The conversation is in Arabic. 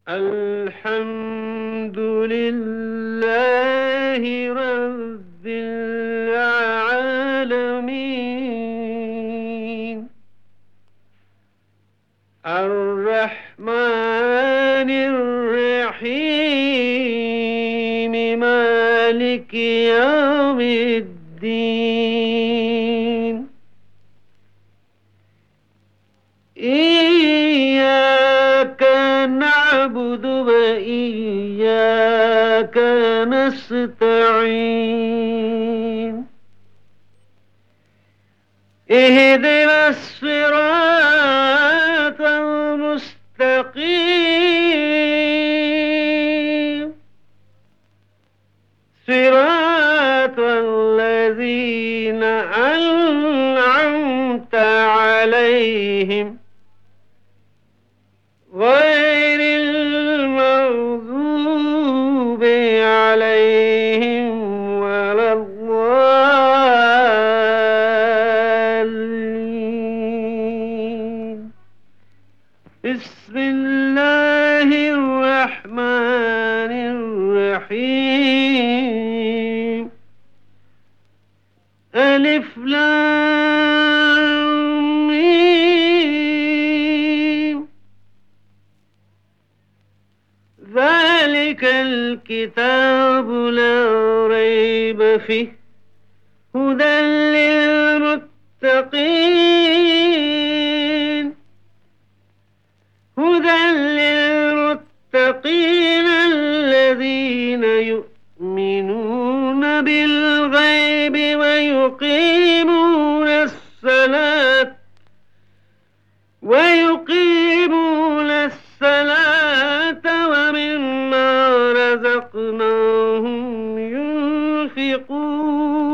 الحمد لله رب العالمين الرحمن الرحيم مالك يوم الدين إياك نعبد وإياك نستعين اهدنا الصراط المستقيم صراط الذين أنعمت عليهم غير المغضوب عليهم ولا الضالين بسم الله الرحمن الرحيم ألف لام ميم ذلك الكتاب لا ريب فيه هدى للمتقين الذين يؤمنون بالغيب ويقيمون الصلاة ومما رزقناهم ينفقون